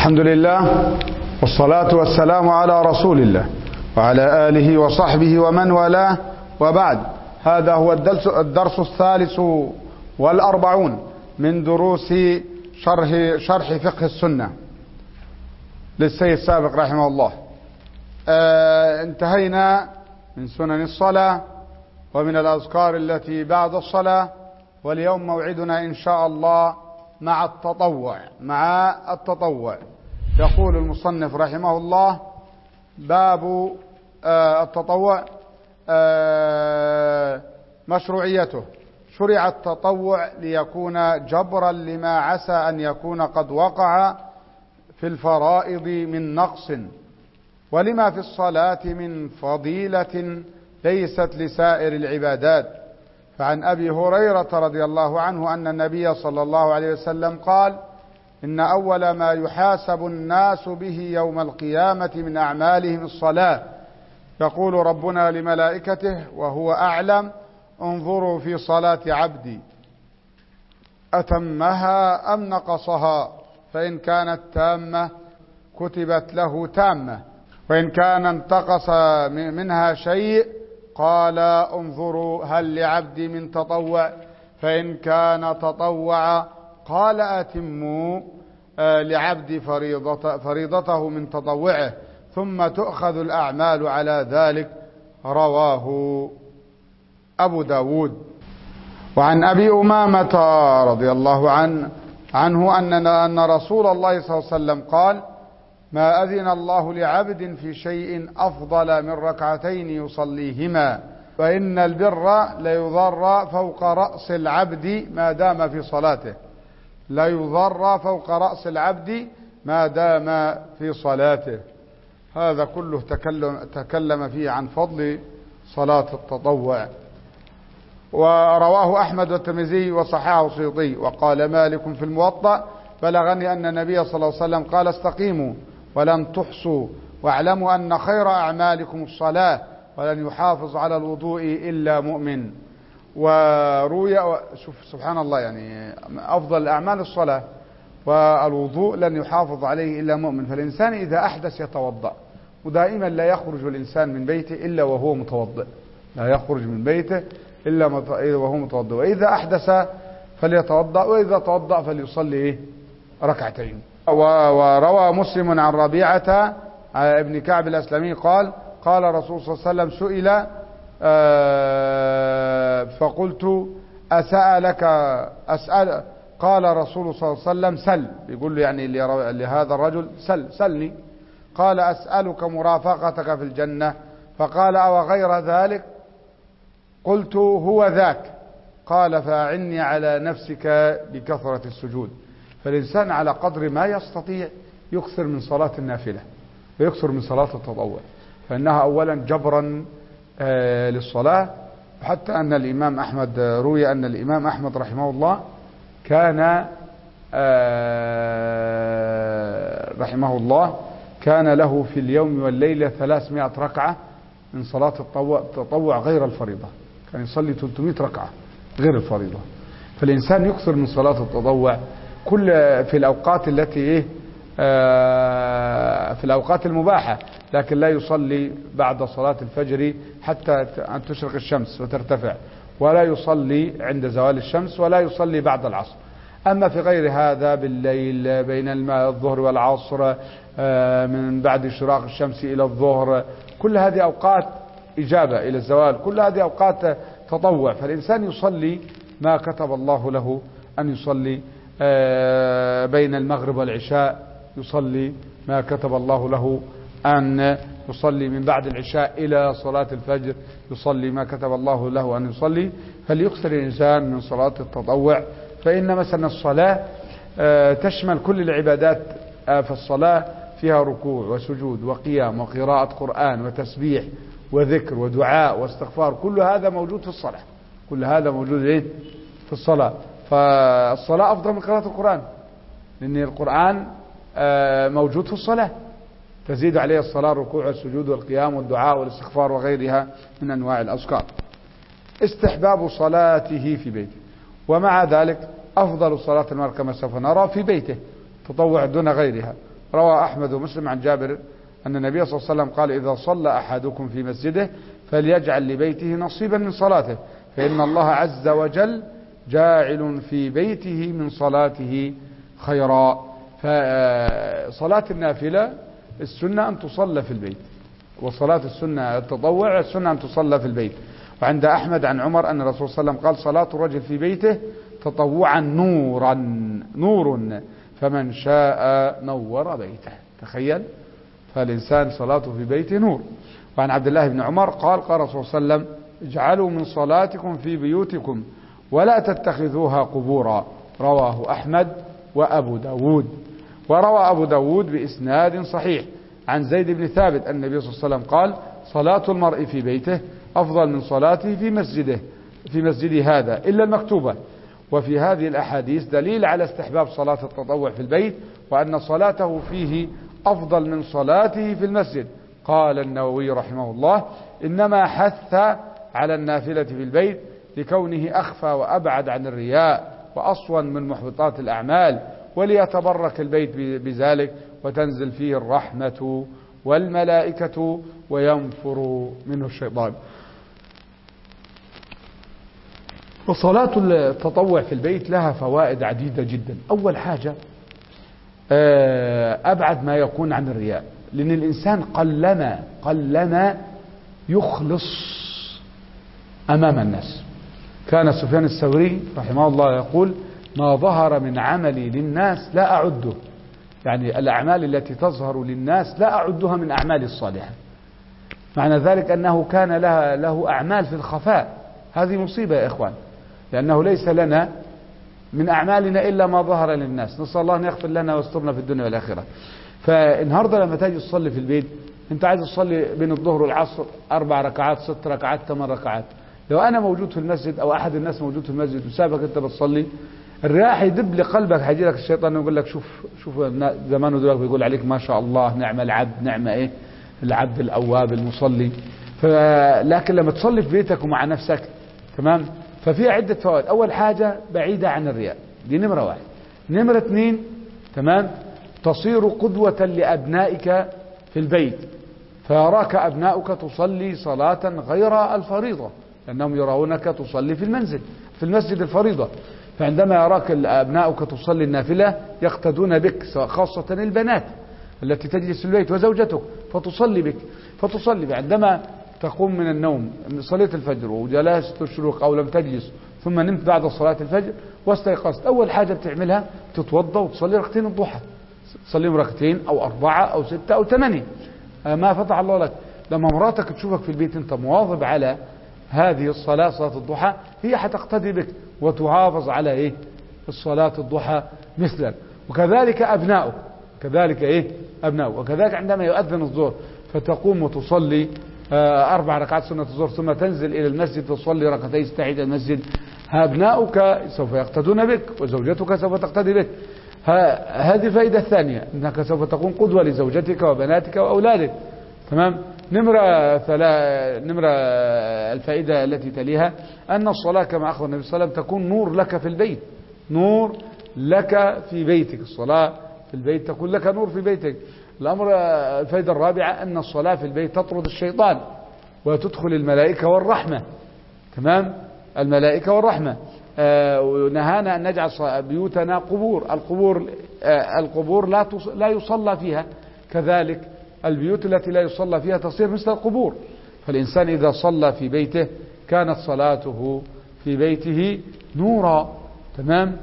الحمد لله والصلاة والسلام على رسول الله وعلى آله وصحبه ومن والاه، وبعد. هذا هو الدرس 43 من دروس شرح فقه السنة للسيد سابق رحمه الله. انتهينا من سنن الصلاة ومن الأذكار التي بعد الصلاة، واليوم موعدنا إن شاء الله مع التطوع. يقول المصنف رحمه الله: باب التطوع مشروعيته. شرع التطوع ليكون جبرا لما عسى أن يكون قد وقع في الفرائض من نقص، ولما في الصلاة من فضيلة ليست لسائر العبادات. فعن أبي هريرة رضي الله عنه أن النبي صلى الله عليه وسلم قال: إن أول ما يحاسب الناس به يوم القيامة من أعمالهم الصلاة، يقول ربنا لملائكته وهو أعلم: انظروا في صلاة عبدي أتمها أم نقصها، فإن كانت تامة كتبت له تامة، وإن كان انتقص منها شيء قال انظروا هل لعبدي من تطوع، فإن كان تطوع قال أتموا لعبدي فريضته من تطوعه، ثم تؤخذ الأعمال على ذلك. رواه أبو داود. وعن أبي أمامة رضي الله عنه أن رسول الله صلى الله عليه وسلم قال: ما أذن الله لعبد في شيء أفضل من ركعتين يصليهما، وإن البر ليضر فوق رأس العبد ما دام في صلاته. ليضر فوق رأس العبد ما دام في صلاته. هذا كله تكلم فيه عن فضل صلاة التطوع. ورواه أحمد والترمذي وصححه السيوطي. وقال مالك في الموطأ: بلغني أن النبي صلى الله عليه وسلم قال: استقيموا ولن تحصوا، واعلموا أن خير أعمالكم الصلاة، ولن يحافظ على الوضوء إلا مؤمن. وروي، شوف سبحان الله، يعني أفضل الأعمال الصلاة، والوضوء لن يحافظ عليه إلا مؤمن. فالإنسان إذا أحدث يتوضأ، ودائما لا يخرج الإنسان من بيته إلا وهو متوضئ، لا يخرج من بيته إلا وهو متوضئ. وإذا أحدث فليتوضأ، وإذا توضأ فليصلي ركعتين. وروى مسلم عن ربيعة ابن كعب الأسلمي قال: قال رسول صلى الله عليه وسلم: سئل فقلت أسأل. قال رسول صلى الله عليه وسلم: سل. بيقول له يعني لهذا الرجل: سلني. قال: أسألك مرافقتك في الجنة. فقال: أو غير ذلك؟ قلت: هو ذاك. قال: فأعني على نفسك بكثرة السجود. فالإنسان على قدر ما يستطيع يكثر من صلاة النافلة ويكثر من صلاة التطوع، فإنها أولا جبرا للصلاة. حتى أن الإمام أحمد، روي أن الإمام أحمد رحمه الله كان له في اليوم والليلة 300 ركعة من صلاة التطوع غير الفريضة. كان يصلي 300 ركعة غير الفريضة. فالإنسان يكثر من صلاة التطوع في الأوقات التي في الأوقات المباحة، لكن لا يصلي بعد صلاة الفجر حتى أن تشرق الشمس وترتفع، ولا يصلي عند زوال الشمس، ولا يصلي بعد العصر. أما في غير هذا بالليل بين الظهر والعصر، من بعد شراق الشمس إلى الظهر، كل هذه أوقات إجابة إلى الزوال، كل هذه أوقات تطوع. فالإنسان يصلي ما كتب الله له أن يصلي. بين المغرب والعشاء يصلي ما كتب الله له أن يصلي. من بعد العشاء إلى صلاة الفجر يصلي ما كتب الله له أن يصلي. فليكثر الإنسان من صلاة التطوع، فإن مثلا الصلاة تشمل كل العبادات. فالصلاة فيها ركوع وسجود وقيام وقراءة قرآن وتسبيح وذكر ودعاء واستغفار، كل هذا موجود في الصلاة. كل هذا موجود في الصلاة. فالصلاة أفضل من قراءة القرآن، لأن القرآن موجود في الصلاة، تزيد عليه الصلاة الركوع والسجود والقيام والدعاء والاستغفار وغيرها من أنواع الأذكار. استحباب صلاته في بيته. ومع ذلك أفضل صلاة المرء كما سوف نرى في بيته، تطوع دون غيرها. روى أحمد ومسلم عن جابر أن النبي صلى الله عليه وسلم قال إذا صلى أحدكم في مسجده فليجعل لبيته نصيبا من صلاته فإن الله عز وجل جاعل في بيته من صلاته خيرا. فصلاة النافلة السنة أن تصلى في البيت، وصلاة السنة التطوع السنة أن تصلى في البيت. وعند أحمد عن عمر أن الرسول صلى الله عليه وسلم قال صلاة الرجل في بيته تطوعا نور فمن شاء نور بيته. تخيل، فالإنسان صلاته في بيته نور. وعن عبد الله بن عمر قال قال الرسول صلى الله عليه وسلم اجعلوا من صلاتكم في بيوتكم ولا تتخذوها قبورا. رواه أحمد وأبو داود. وروى أبو داود بإسناد صحيح عن زيد بن ثابت أن النبي صلى الله عليه وسلم قال صلاة المرء في بيته أفضل من صلاته في مسجده هذا إلا المكتوبة. وفي هذه الأحاديث دليل على استحباب صلاة التطوع في البيت، وأن صلاته فيه أفضل من صلاته في المسجد. قال النووي رحمه الله إنما حث على النافلة في البيت لكونه أخفى وأبعد عن الرياء وأصون من محبطات الأعمال، وليتبرك البيت بذلك وتنزل فيه الرحمة والملائكة وينفر منه الشيطان. وصلاة التطوع في البيت لها فوائد عديدة جدا. أول حاجة أبعد ما يكون عن الرياء، لأن الإنسان قلما يخلص أمام الناس. كان سفيان الثوري رحمه الله يقول ما ظهر من عملي للناس لا أعده، يعني الأعمال التي تظهر للناس لا أعدها من أعمال الصالحة. معنى ذلك أنه كان له أعمال في الخفاء. هذه مصيبة يا إخوان، لأنه ليس لنا من أعمالنا إلا ما ظهر للناس. نسأل الله أن يغفر لنا ويسترنا في الدنيا والآخرة. فالنهاردة لما تيجي تصلي في البيت، أنت عايز تصلي بين الظهر والعصر 4 ركعات 6 ركعات 8 ركعات، لو أنا موجود في المسجد أو أحد الناس موجود في المسجد وسابك أنت بتصلي، الرياح هيدب لقلبك، هيجي لك الشيطان ويقول لك شوف زمانه دلوقتي بيقول عليك ما شاء الله نعم العبد، نعم إيه العبد الأواب المصلي. لكن لما تصلي في بيتك ومع نفسك تمام، ففي عدة فوائد. أول حاجة بعيدة عن الرياء، دي نمرة 1. نمرة 2 تمام، تصير قدوة لأبنائك في البيت، فيراك أبنائك تصلي صلاة غير الفريضة، لأنهم يرونك تصلي في المسجد الفريضة. فعندما يراك أبنائك تصلي النافلة يقتدون بك، خاصة البنات التي تجلس في البيت وزوجتك فتصلي بك. عندما تقوم من النوم صليت الفجر وجلست الشروق أو لم تجلس ثم نمت بعد صلاة الفجر واستيقظت، أول حاجة بتعملها تتوضأ وتصلي ركعتين الضحى، تصليهم ركعتين أو 4 أو 6 أو 8 ما فتح الله لك. لما مراتك تشوفك في البيت أنت مواظب على هذه الصلاة، صلاة الضحى، هي حتقتدي بك وتحافظ على إيه الصلاة الضحى مثلا. وكذلك أبناؤك، وكذلك عندما يؤذن الظهر فتقوم وتصلي 4 ركعات سنة الظهر ثم تنزل إلى المسجد تصلي ركعتين تحية المسجد، أبناؤك سوف يقتدون بك وزوجتك سوف تقتدي بك. هذه الفائدة الثانية، أنك سوف تكون قدوة لزوجتك وبناتك وأولادك. تمام. نمرة الفائدة التي تليها أن الصلاة كما أخبر النبي صلى الله عليه وسلم تكون نور لك في البيت، نور لك في بيتك. الصلاة في البيت تكون لك نور في بيتك. الفائدة الرابعة أن الصلاة في البيت تطرد الشيطان وتدخل الملائكة والرحمة. تمام، الملائكة والرحمة. ونهانا أن نجعل بيوتنا قبور. القبور لا يصلى فيها، كذلك البيوت التي لا يصلى فيها تصير مثل القبور. فالإنسان إذا صلى في بيته كانت صلاته في بيته نورا، تمام،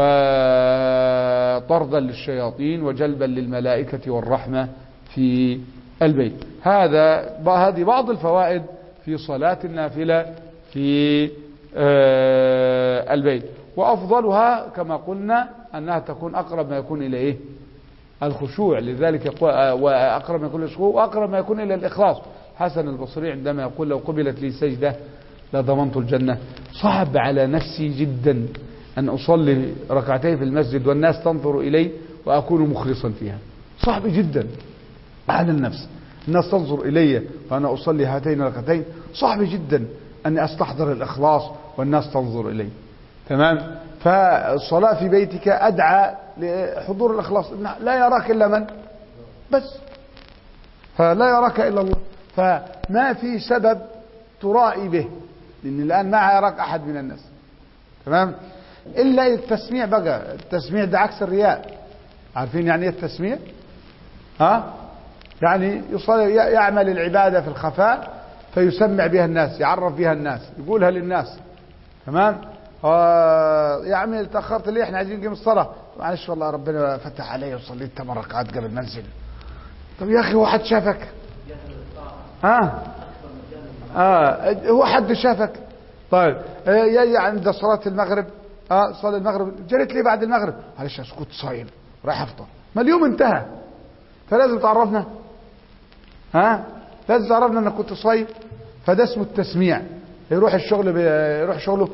وطردا للشياطين وجلبا للملائكة والرحمة في البيت. هذه بعض الفوائد في صلاة النافلة في البيت. وأفضلها كما قلنا أنها تكون أقرب ما يكون إلى إيه الخشوع، لذلك وأقرب ما يكون الخشوع وأقرب ما يكون إلى الإخلاص. حسن البصري عندما يقول لو قبلت لي سجدة لضمنت الجنة. صعب على نفسي جدا أن أصلي ركعتين في المسجد والناس تنظر إلي وأكون مخلصا فيها، صعب جدا على النفس. الناس تنظر إلي وأنا أصلي هاتين الركعتين، صعب جدا أن أستحضر الإخلاص والناس تنظر إلي. تمام. فالصلاة في بيتك أدعى لحضور الإخلاص. لا يراك إلا من بس، فلا يراك إلا الله، فما في سبب ترائي به، لأن الآن ما يراك أحد من الناس. تمام؟ إلا التسميع بقى، التسميع ده عكس الرياء. عارفين يعني إيه التسميع؟ ها؟ يعني يعمل العبادة في الخفاء فيسمع بها الناس، يعرف بها الناس، يقولها للناس. تمام؟ يعمل تأخرت ليه، احنا عايزين نقيم الصلاة، معلش والله ربنا فتح علي وصليت 8 ركعات قبل ما انزل. طب يا أخي هو حد شافك؟ هو حد شافك؟ طيب يجي عند صلاة المغرب، صلاة المغرب جريت ليه بعد المغرب؟ معلش أنا كنت صايم رايح أفطر. ما اليوم انتهى، فلازم تعرفنا، لازم تعرفنا انك كنت صايم. فده اسمه التسميع. يروح الشغل يروح شغله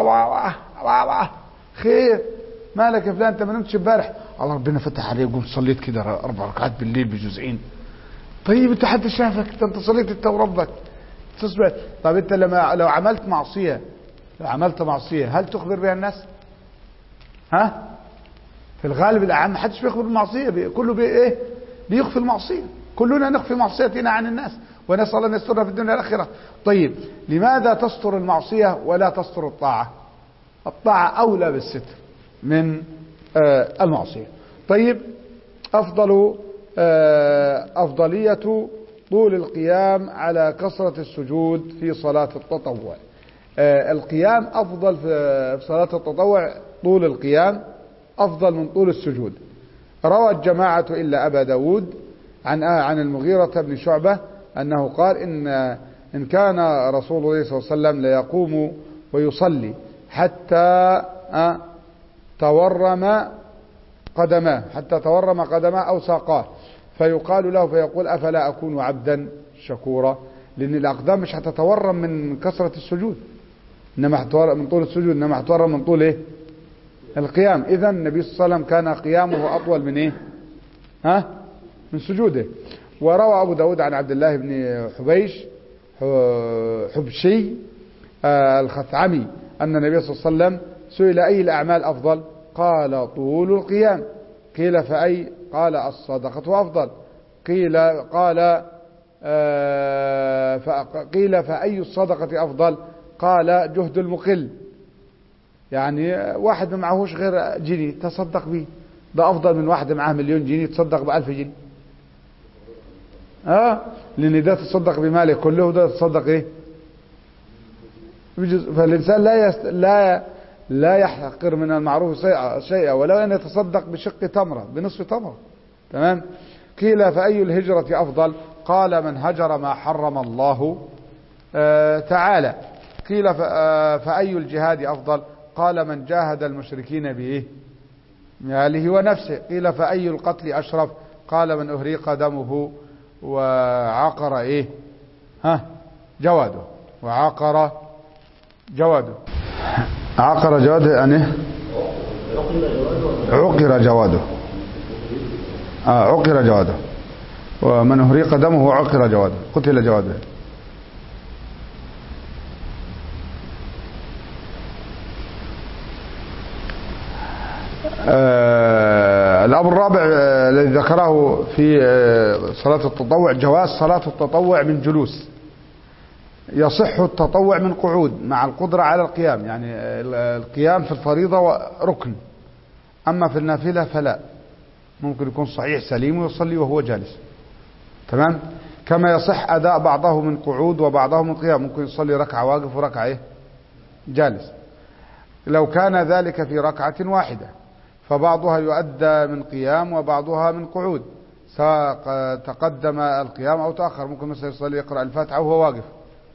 خير مالك يا فلان انت ما نمتش امبارح؟ الله ربنا فتح عليه وقمت صليت كده 4 ركعات بالليل بجزئين. طيب انت حد شافك؟ انت صليت انت وربك تصبح. طب انت لو عملت معصية، هل تخبر بها الناس؟ في الغالب الأعم ما حدش بيخبر بالمعصية، كله ايه بيخفي المعصية. كلنا نخفي معصيتنا عن الناس، ونسأل الله أن يسترها في الدنيا والآخرة. طيب لماذا تستر المعصية ولا تستر الطاعة؟ الطاعة أولى بالستر من المعصية. طيب أفضلية طول القيام على كثرة السجود في صلاة التطوع. القيام أفضل في صلاة التطوع، طول القيام أفضل من طول السجود. روى الجماعة إلا أبا داود عن المغيرة بن شعبة أنه قال إن كان رسول الله صلى الله عليه وسلم ليقوم ويصلي حتى تورم قدماه أو ساقاه، فيقال له فيقول أفلا أكون عبدا شكورا، لأن الأقدام مش هتتورم من كثرة السجود، إنما من طول السجود، إنما هتتورم من طول إيه؟ القيام. إذن النبي صلى الله عليه وسلم كان قيامه أطول من إيه؟ من سجوده. وروى أبو داود عن عبد الله بن حبشي الخثعمي أن النبي صلى الله عليه وسلم سئل أي الأعمال أفضل؟ قال طول القيام. قيل فأي؟ قال الصدقة أفضل. قيل فأي الصدقة أفضل؟ قال جهد المقل، يعني واحد ما معهوش غير جنيه تصدق به، ده أفضل من واحد معاه 1,000,000 جنيه تصدق ب1000 جنيه. لأن ده تصدق بماله كله وده تصدق إيه؟ فالإنسان لا يحقر من المعروف شيئا ولو أن يتصدق بشق تمرة، بنصف تمرة. تمام؟ قيل فأي الهجرة أفضل؟ قال من هجر ما حرم الله تعالى. قيل فأي الجهاد أفضل؟ قال من جاهد المشركين بإيه؟ ماله ونفسه. قيل فأي القتل أشرف؟ قال من أهريق دمه وعقر إيه؟ جواده. وعقر جواده. عقر جواده يعني عقر جواده. عقر جواده. ومن أهريق دمه وعقر جواده، قتل جواده. الأمر الرابع الذي ذكره في صلاة التطوع جواز صلاة التطوع من جلوس. يصح التطوع من قعود مع القدرة على القيام، يعني القيام في الفريضة ركن، أما في النافلة فلا، ممكن يكون صحيح سليم ويصلي وهو جالس. تمام؟ كما يصح أداء بعضه من قعود وبعضه من قيام، ممكن يصلي ركعة واقف وركعة جالس، لو كان ذلك في ركعة واحدة، فبعضها يؤدى من قيام وبعضها من قعود، سواء تقدم القيام أو تأخر. ممكن مثلا يصلي يقرأ الفاتحة وهو واقف،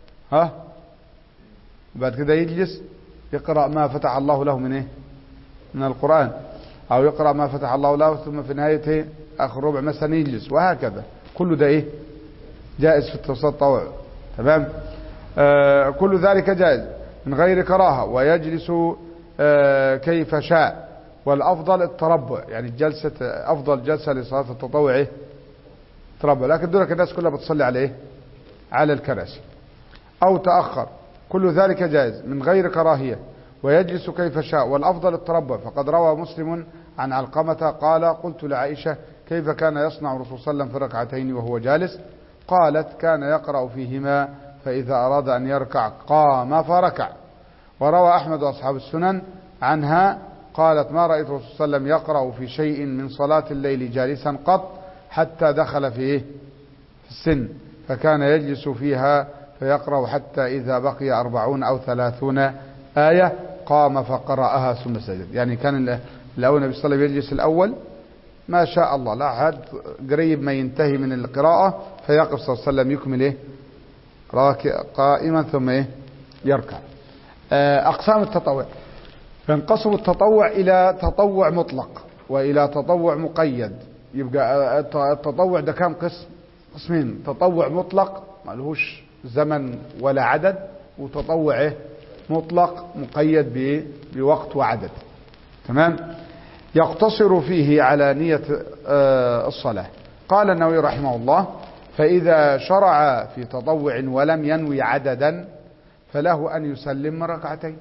بعد كده يجلس يقرأ ما فتح الله له من من القرآن، أو يقرأ ما فتح الله له ثم في نهايته آخر ربع مثلا يجلس، وهكذا. كل ده جائز في التطوع. تمام؟ كل ذلك جائز من غير كراهة، ويجلس كيف شاء. والأفضل التربع، يعني الجلسة أفضل جلسة لصلاة التطوع تربع، لكن دولك الناس كلها بتصلي على على الكراسي. أو تأخر، كل ذلك جائز من غير كراهية، ويجلس كيف شاء، والأفضل التربع. فقد روى مسلم عن علقمة قال قلت لعائشة كيف كان يصنع الرسول صلى الله عليه وسلم في ركعتين وهو جالس؟ قالت كان يقرأ فيهما فإذا أراد أن يركع قام فركع. وروى أحمد وأصحاب السنن عنها قالت ما رأيت الرسول صلى الله عليه وسلم يقرأ في شيء من صلاة الليل جالسا قط حتى دخل في السن، فكان يجلس فيها فيقرأ حتى إذا بقي 40 أو 30 آية قام فقرأها ثم سجد. يعني كان الأول النبي صلى الله عليه وسلم يجلس الأول ما شاء الله لا حد قريب ما ينتهي من القراءة فيقف صلى الله عليه وسلم يكمل قائما ثم يركع. أقسام التطوع، ينقسم التطوع إلى تطوع مطلق وإلى تطوع مقيد. يبقى التطوع ده كام قسم؟ قسمين: تطوع مطلق ما لهوش زمن ولا عدد، وتطوع مطلق مقيد بوقت وعدد. تمام؟ يقتصر فيه على نية الصلاة. قال النووي رحمه الله: فإذا شرع في تطوع ولم ينوي عددا فله أن يسلم ركعتين،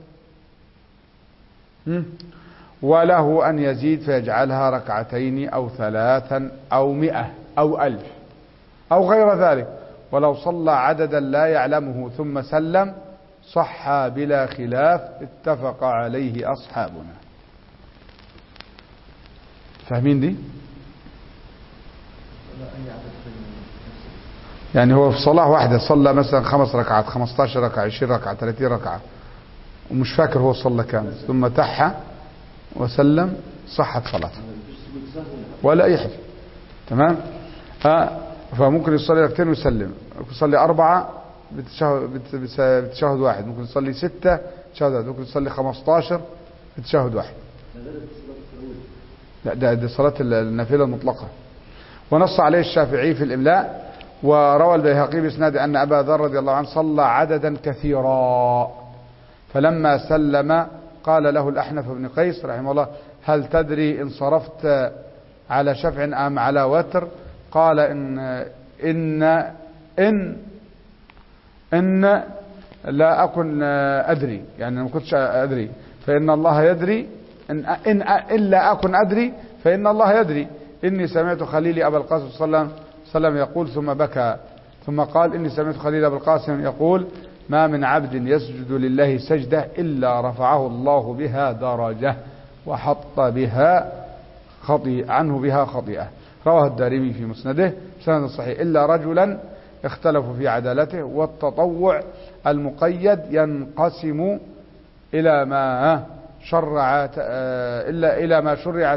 وله أن يزيد فيجعلها ركعتين أو 3 أو 100 أو 1000 أو غير ذلك. ولو صلى عددا لا يعلمه ثم سلم صح بلا خلاف، اتفق عليه أصحابنا. فاهمين دي؟ يعني هو في صلاة واحدة صلى مثلا 5 ركعات 15 ركعة 20 ركعة 30 ركعة ومش فاكر هو صلى كام، ثم تحى وسلم، صحت صلاته ولا أي حاجة. تمام؟ فممكن يصلي ركعتين ويسلم، ممكن يصلي 4 بتشهد واحد، ممكن يصلي 6 بتشهد واحد، ممكن يصلي 15 بتشهد واحد. لا ده صلاة النافلة المطلقة. ونص عليه الشافعي في الإملاء. وروى البيهقي بإسناد أن أبا ذر رضي الله عنه صلى عددا كثيرا، فلما سلم قال له الأحنف بن قيس رحمه الله: هل تدري إن صرفت على شفع أم على وتر؟ قال إن لا أكن أدري، يعني ما كنتش أدري، فإن الله يدري، إن إلا أكن أدري فإن الله يدري. إني سمعت خليلي أبا القاسم صلى الله عليه وسلم يقول، ثم بكى، ثم قال: إني سمعت خليلي أبا القاسم يقول: ما من عبد يسجد لله سجدة إلا رفعه الله بها درجة وحط بها عنه بها خطيئة. رواه الدارمي في مسنده بسند صحيح. إلا رجلا اختلفوا في عدالته. والتطوع المقيد ينقسم إلى ما شرع إلى ما شرع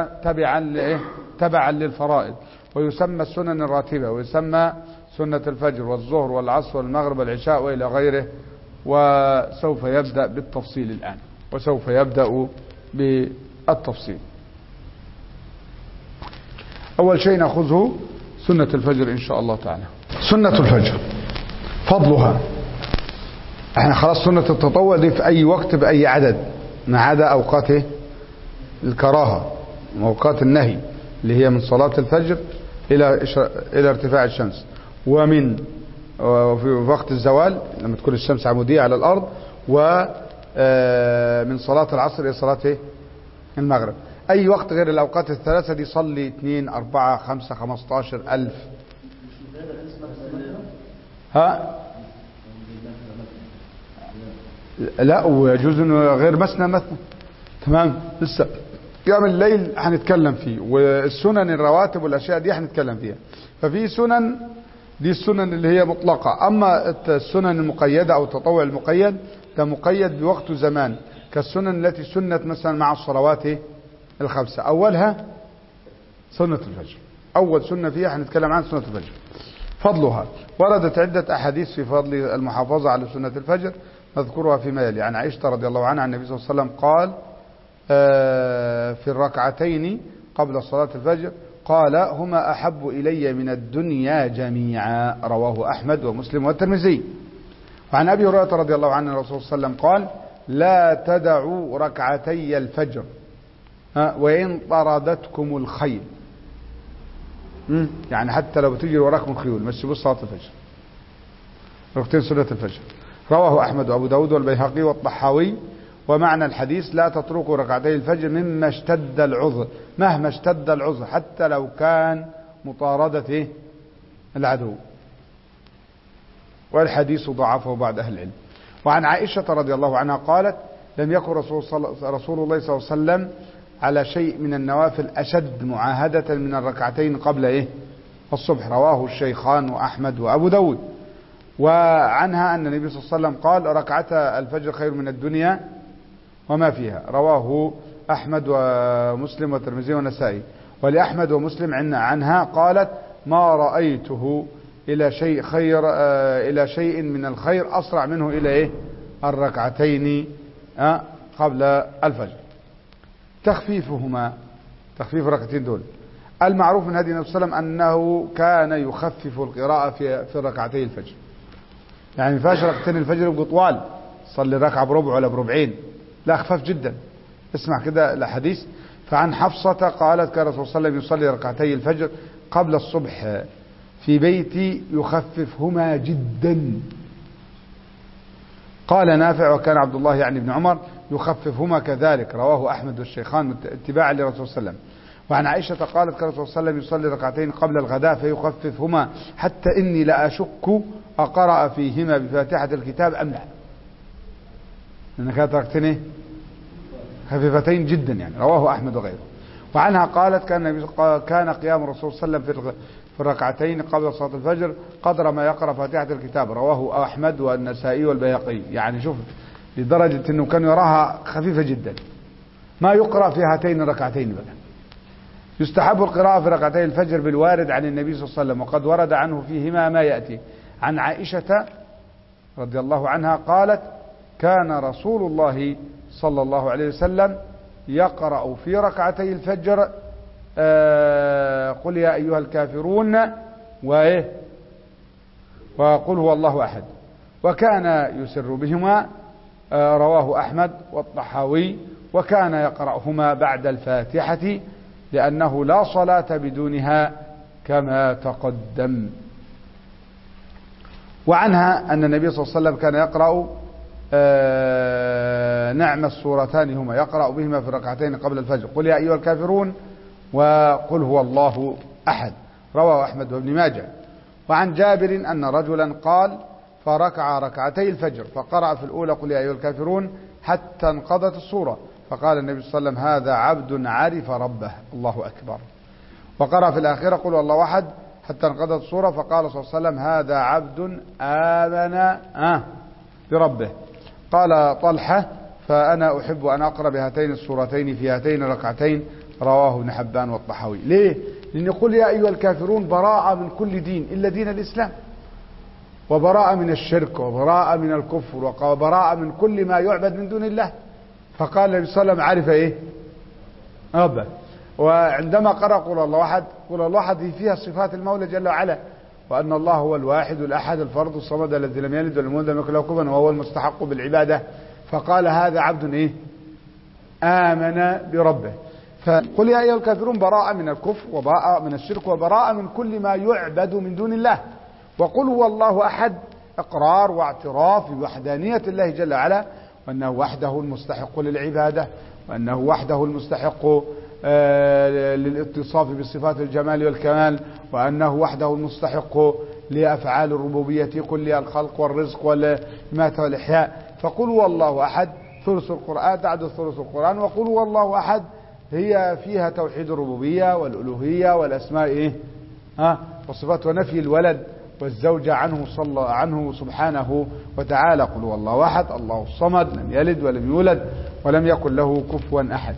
تبعا للفرائض، ويسمى السنن الراتبة، ويسمى سنة الفجر والظهر والعصر والمغرب والعشاء وإلى غيره. وسوف يبدأ بالتفصيل الآن، وسوف يبدأ بالتفصيل. أول شيء نأخذه سنة الفجر إن شاء الله تعالى. سنة الفجر فضلها، احنا خلاص سنة التطوع دي في أي وقت بأي عدد ما عدا أوقات الكراهة وأوقات النهي، اللي هي من صلاة الفجر إلى ارتفاع الشمس، ومن في وقت الزوال لما تكون الشمس عمودية على الأرض، ومن صلاة العصر إلى صلاة المغرب. أي وقت غير الأوقات الثلاثة دي صلي 2 4 5 15 1000. لا، ويجوز انه غير مثنى. تمام. لسه قيام الليل هنتكلم فيه، والسنن الرواتب والاشياء دي هنتكلم فيها. ففي سنن، دي السنن اللي هي مطلقة. اما السنن المقيدة او التطوع المقيد ده مقيد بوقت وزمان، كالسنن التي سنت مثلا مع الصلوات الخمسة. اولها سنة الفجر، اول سنة فيها هنتكلم عن سنة الفجر. فضلها، وردت عدة احاديث في فضل المحافظة على سنة الفجر، نذكرها فيما يلي. عن عائشة رضي الله عنها عن النبي صلى الله عليه وسلم قال في الركعتين قبل صلاة الفجر، قال: هما أحب إلي من الدنيا جميعا. رواه أحمد ومسلم والترمذي. وعن أبي هريرة رضي الله عنه الرسول صلى الله عليه وسلم قال: لا تدعوا ركعتي الفجر وإن طردتكم الخيل. يعني حتى لو بتجري وراكم الخيول ما تسيبوش صلاة الفجر، ركعتين سنة الفجر. رواه أحمد وأبو داود والبيهقي والطحاوي ومعنى الحديث لا تتركوا ركعتي الفجر مما اشتد العذر، مهما اشتد العذر حتى لو كان مطاردة العدو. والحديث ضعفه بعض أهل العلم. وعن عائشة رضي الله عنها قالت لم يكن رسول الله صلى الله عليه وسلم على شيء من النوافل أشد معاهدة من الركعتين قبل الصبح، رواه الشيخان وأحمد وأبو داود. وعنها أن النبي صلى الله عليه وسلم قال ركعتا الفجر خير من الدنيا وما فيها، رواه أحمد ومسلم والترمذي والنسائي. ولأحمد ومسلم عنها قالت ما رأيته إلى شيء من الخير أسرع منه إلى الركعتين قبل الفجر. تخفيفهما، تخفيف الركعتين دول، المعروف من هدي النبي صلى الله عليه وسلم أنه كان يخفف القراءة في ركعتي الفجر. يعني ما ينفعش ركعتين الفجر يبقوا طوال، صلي ركعة بربع ولا بربعين، لا، خفاف جدا. اسمع كده الحديث. فعن حفصة قالت كان الرسول صلى الله عليه وسلم يصلي ركعتي الفجر قبل الصبح في بيتي يخففهما جدا. قال نافع وكان عبد الله يعني ابن عمر يخففهما كذلك، رواه أحمد والشيخان اتباعا لرسول صلى الله عليه وسلم. وعن عائشة قالت كان الرسول صلى الله عليه وسلم يصلي ركعتين قبل الغداء فيخففهما حتى إني لأشك أقرأ فيهما بفاتحة الكتاب أم لا، لأن كانت ركعتين خفيفتين جدا يعني، رواه أحمد وغيره. وعنها قالت كان قيام الرسول صلى الله عليه وسلم في الركعتين قبل صلاة الفجر قدر ما يقرأ فاتحة الكتاب، رواه أحمد والنسائي والبيهقي. يعني شوف لدرجة أنه كان يراها خفيفة جدا، ما يقرأ في هاتين الركعتين بقى. يستحب القراءة في ركعتي الفجر بالوارد عن النبي صلى الله عليه وسلم، وقد ورد عنه فيهما ما يأتي. عن عائشة رضي الله عنها قالت كان رسول الله صلى الله عليه وسلم يقرأ في ركعتي الفجر قل يا أيها الكافرون وقل هو الله أحد، وكان يسر بهما، رواه أحمد والطحاوي. وكان يقرأهما بعد الفاتحة لأنه لا صلاة بدونها كما تقدم. وعنها أن النبي صلى الله عليه وسلم كان يقرأ نعم السورتان هما يقرأ بهما في الركعتين قبل الفجر قل يا أيها الكافرون وقل هو الله أحد، رواه أحمد وابن ماجه. وعن جابر أن رجلا قال فركع ركعتي الفجر فقرأ في الأولى قل يا أيها الكافرون حتى انقضت السورة، فقال النبي صلى الله عليه وسلم هذا عبد عرف ربه، الله أكبر. وقرأ في الآخرة قل هو الله أحد حتى انقضت السورة، فقال صلى الله عليه وسلم هذا عبد آمن بربه. قال طلحة فأنا أحب أن أقرأ بهاتين السورتين في هاتين الركعتين، رواه ابن حبان والطحاوي. ليه؟ لأن قل يا أيها الكافرون براءة من كل دين إلا دين الإسلام، وبراءة من الشرك، وبراءة من الكفر، وبراءة من كل ما يعبد من دون الله. فقال النبي صلى الله عليه وسلم عرف ربه. وعندما قرأ قل الله أحد، قل الله أحد فيها صفات المولى جل وعلا، وأن الله هو الواحد الأحد الفرد الصمد الذي لم يلد ولم يولد ولم يكن له كفوا وهو المستحق بالعبادة. فقال هذا عبد آمن بربه. فقل يا أيها الكافرون براءة من الكفر وبراءة من الشرك وبراءة من كل ما يعبد من دون الله. وقل هو الله أحد إقرار واعتراف بوحدانية الله جل وعلا، وأنه وحده المستحق للعبادة، وأنه وحده المستحق للاتصاف بصفات الجمال والكمال، وأنه وحده المستحق لأفعال الربوبية كلها الخلق والرزق والإماتة والإحياء. فقل هو الله أحد ثلث القرآن تعدل ثلث القرآن، وقل هو الله أحد هي فيها توحيد الربوبية والألوهية والأسماء والصفات ونفي الولد والزوجة عنه سبحانه وتعالى. قل هو الله أحد الله الصمد لم يلد ولم يولد ولم يكن له كفوا أحد.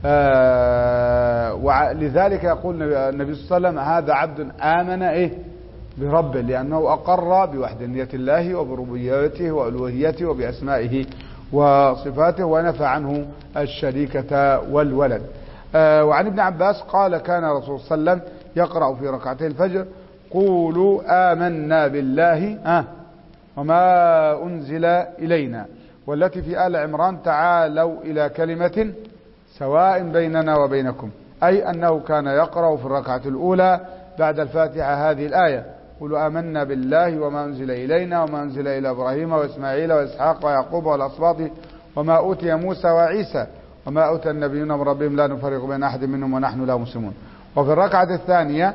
ولذلك يقول النبي صلى الله عليه وسلم هذا عبد آمن بربه، لأنه أقر بوحدانية الله وبربوبيته وألوهيته وبأسمائه وصفاته، ونفى عنه الشريكة والولد. وعن ابن عباس قال كان رسول صلى الله عليه وسلم يقرأ في ركعتي الفجر قولوا آمنا بالله وما أنزل إلينا، والتي في آل عمران تعالوا إلى كلمة سواء بيننا وبينكم، أي أنه كان يقرأ في الركعة الأولى بعد الفاتحة هذه الآية قولوا آمنا بالله وما أنزل إلينا وما أنزل إلى إبراهيم وإسماعيل وإسحاق ويعقوب والأسباط وما أوتي موسى وعيسى وما أوتي النبيون من ربهم لا نفرق بين أحد منهم ونحن له مسلمون. وفي الركعة الثانية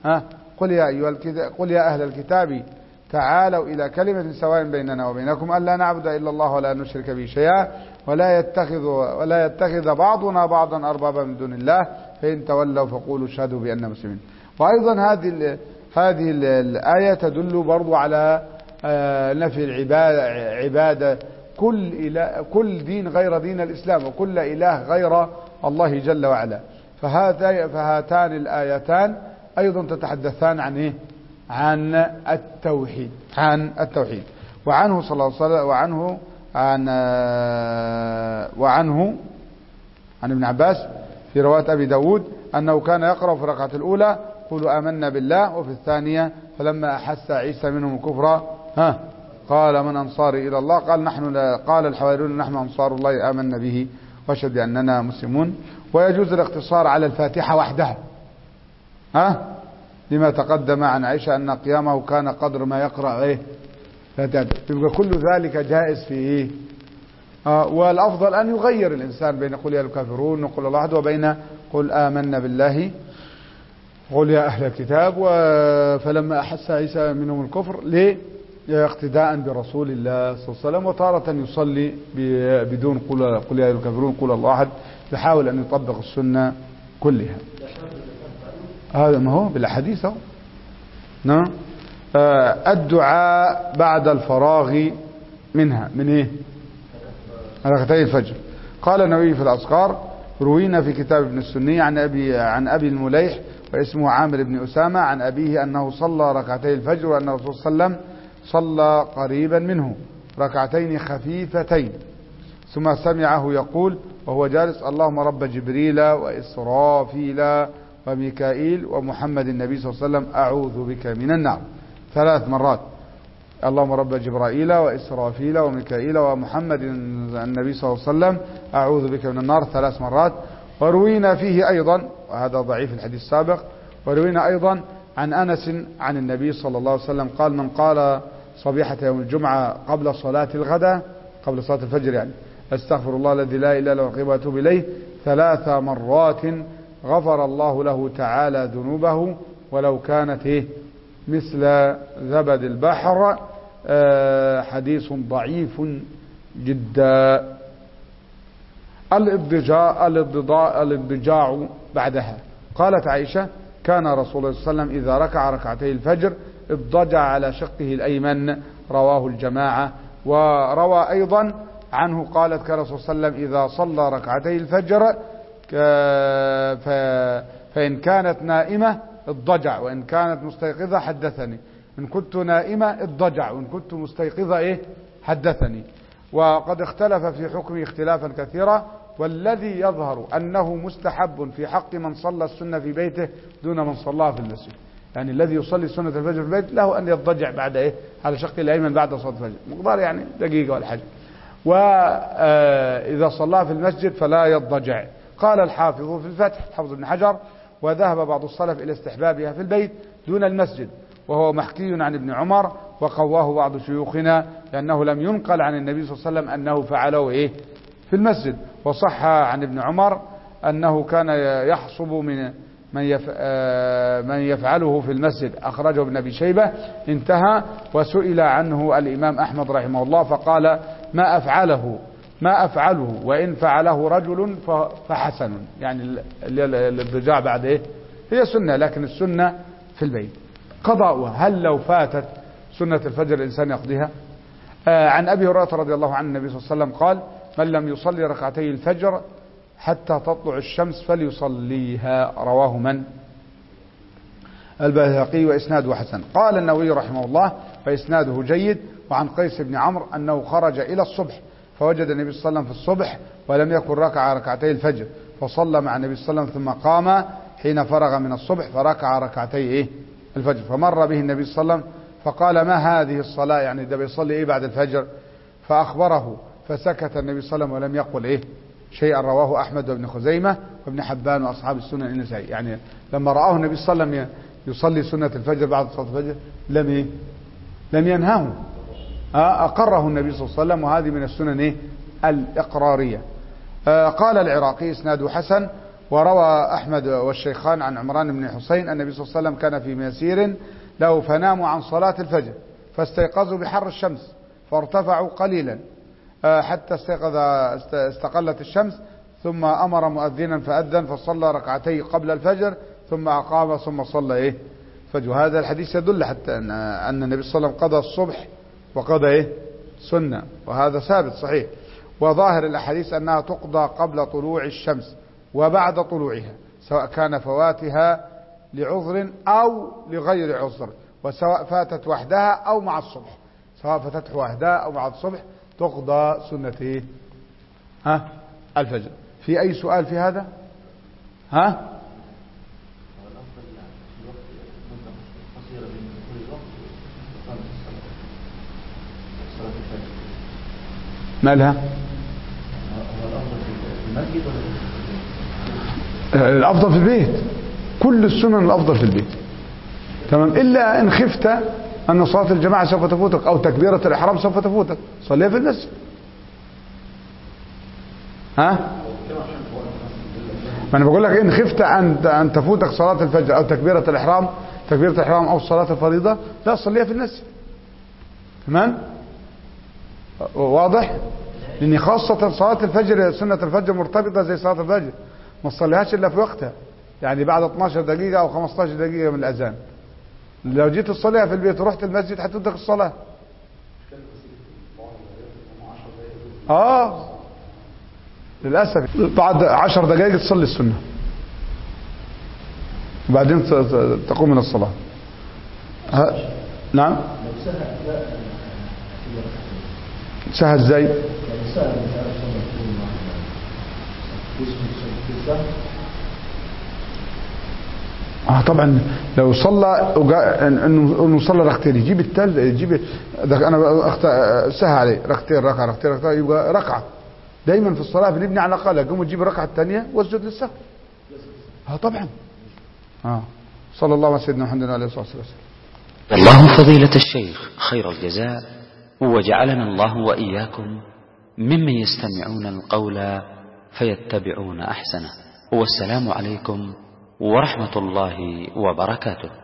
قل يا أهل الكتاب تعالوا إلى كلمة سواء بيننا وبينكم ألا نعبد إلا الله ولا نشرك به شيئا ولا يتخذ بعضنا بعضا أربابا من دون الله فإن تولوا فقولوا اشهدوا بأننا مسلمين. وأيضا هذه الآية تدل برضو على نفي العبادة كل دين غير دين الإسلام وكل إله غير الله جل وعلا. فهاتان الآيتان أيضا تتحدثان عن إيه؟ عن التوحيد. وعنه صلى الله عليه وسلم وعنه عن ابن عباس في رواية أبي داود أنه كان يقرأ في الركعة الأولى قولوا آمنا بالله، وفي الثانية فلما أحس عيسى منهم الكفر قال من أنصاري إلى الله قال الحواريون نحن أنصار الله آمنا به واشهد بأننا مسلمون. ويجوز الاقتصار على الفاتحة وحدها لما تقدم عن عائشة أن قيامه كان قدر ما يقرأ يبقى كل ذلك جائز فيه. والأفضل أن يغير الإنسان بين قل يا الكافرون وقل الله أحد وبين قل آمنا بالله قل يا أهل الكتاب. فلما أحس عيسى منهم الكفر ليه؟ اقتداء برسول الله صلى الله عليه وسلم. وتارة يصلي بدون قل يا الكافرون قل الله أحد، يحاول أن يطبق السنة كلها. هذا ما هو بالحديث نعم. الدعاء بعد الفراغ منها من ايه؟ ركعتي الفجر. قال النووي في الأذكار روينا في كتاب ابن السني عن أبي المليح واسمه عامر بن أسامة عن أبيه أنه صلى ركعتي الفجر وأن الرسول صلى الله عليه وسلم صلى قريبا منه ركعتين خفيفتين ثم سمعه يقول وهو جالس اللهم رب جبريل وإسرافيل وميكائيل ومحمد النبي صلى الله عليه وسلم أعوذ بك من النار 3 مرات. اللهم رب جبرائيل وإسرافيل وميكائيل ومحمد النبي صلى الله عليه وسلم أعوذ بك من النار 3 مرات. وروينا فيه أيضا، وهذا ضعيف الحديث السابق، وروينا أيضا عن أنس عن النبي صلى الله عليه وسلم قال من قال صبيحة يوم الجمعة قبل صلاة الغداء قبل صلاة الفجر يعني استغفر الله الذي لا إله إلا هو وأتوب إليه 3 مرات غفر الله له تعالى ذنوبه ولو كانت مثل زبد البحر. حديث ضعيف جدا. الاضجاع بعدها. قالت عائشة كان رسول الله صلى الله عليه وسلم إذا ركع ركعتي الفجر اضطجع على شقه الأيمن، رواه الجماعة. وروى أيضا عنه قالت كان رسول الله صلى الله عليه وسلم إذا صلى ركعتي الفجر فإن كانت نائمة اضطجع وإن كانت مستيقظة حدثني. إن كنت نائمة اضطجع وإن كنت مستيقظة حدثني. وقد اختلف في حكمه اختلافا كثيرا، والذي يظهر أنه مستحب في حق من صلى السنة في بيته دون من صلاها في المسجد. يعني الذي يصلي سنة الفجر في البيت له أن يضطجع بعد على شق الأيمن بعد صلاة الفجر مقدار يعني دقيقة ولا حاجة. وإذا صلاها في المسجد فلا يضطجع. قال الحافظ في الفتح حافظ ابن حجر وذهب بعض السلف إلى استحبابها في البيت دون المسجد، وهو محكي عن ابن عمر وقواه بعض شيوخنا لأنه لم ينقل عن النبي صلى الله عليه وسلم أنه فعله في المسجد. وصح عن ابن عمر أنه كان يحصب من يفعله في المسجد، أخرجه ابن أبي شيبة انتهى. وسئل عنه الإمام أحمد رحمه الله فقال ما أفعله وإن فعله رجل فحسن. يعني الاضطجاع بعد هي سنة، لكن السنة في البيت. قضاؤها هل لو فاتت سنة الفجر الإنسان يقضيها؟ عن أبي هريرة رضي الله عنه النبي صلى الله عليه وسلم قال من لم يصلي ركعتي الفجر حتى تطلع الشمس فليصليها، رواه من؟ البيهقي وإسناده حسن. قال النووي رحمه الله فإسناده جيد. وعن قيس بن عمرو أنه خرج إلى الصبح فوجد النبي صلى الله عليه وسلم في الصبح ولم يكن ركع ركعتي الفجر فصلى مع النبي صلى الله عليه وسلم ثم قام حين فرغ من الصبح فركع ركعتي الفجر. فمر به النبي صلى الله عليه وسلم فقال ما هذه الصلاة، يعني ده بيصلي بعد الفجر؟ فأخبره فسكت النبي صلى الله عليه وسلم ولم يقل شيئا. رواه أحمد وابن خزيمة وابن حبان وأصحاب السنن النسائي. يعني لما رآه النبي صلى الله عليه وسلم يصلي سنة الفجر بعد صلاة الفجر لم ينهاه، أقره النبي صلى الله عليه وسلم. وهذه من السنن الإقرارية. قال العراقي إسناده حسن. وروى أحمد والشيخان عن عمران بن حسين أن النبي صلى الله عليه وسلم كان في مسير له فناموا عن صلاة الفجر فاستيقظوا بحر الشمس فارتفعوا قليلا حتى استقلت الشمس ثم أمر مؤذنا فأذن فصلى ركعتي قبل الفجر ثم أقام ثم صلى فجر. هذا الحديث يدل حتى أن النبي صلى الله عليه وسلم قضى الصبح وقضى سنة، وهذا ثابت صحيح. وظاهر الأحاديث أنها تقضى قبل طلوع الشمس وبعد طلوعها، سواء كان فواتها لعذر أو لغير عذر، وسواء فاتت وحدها أو مع الصبح، سواء فاتت وحدها أو مع الصبح تقضى سنة الفجر. في أي سؤال في هذا؟ مالها؟ الأفضل في البيت، كل السنن الأفضل في البيت، تمام، إلا إن خفت أن صلاة الجماعة سوف تفوتك أو تكبيرة الإحرام سوف تفوتك، صليها في المسجد. ما أنا بقول لك إن خفت أن تفوتك صلاة الفجر أو تكبيرة الإحرام أو صلاة الفريضة، لا، صليها في المسجد. تمام، واضح؟ لأن خاصة صلاة الفجر، سنة الفجر مرتبطة زي صلاة الفجر، ما تصليهاش إلا في وقتها، يعني بعد 12 دقيقة أو 15 دقيقة من الأذان. لو جيت تصليها في البيت ورحت المسجد هتدرك الصلاة. للأسف بعد 10 دقائق تصلي السنة وبعدين تقوم من الصلاة. نعم، سهل ازاي؟ طبعا لو صلى انه صلى ركعتين يجيب انا سهل عليه ركعتين يبقى ركعه. دايما في الصلاه بنبني على الاقل، قوم تجيب الركعه الثانيه واسجد للسهو. طبعا. صلى الله على سيدنا محمد وعلى اله وصحبه وسلم. الله فضيلة الشيخ خير الجزاء، وجعلنا الله وإياكم ممن يستمعون القول فيتبعون أحسنه. والسلام عليكم ورحمة الله وبركاته.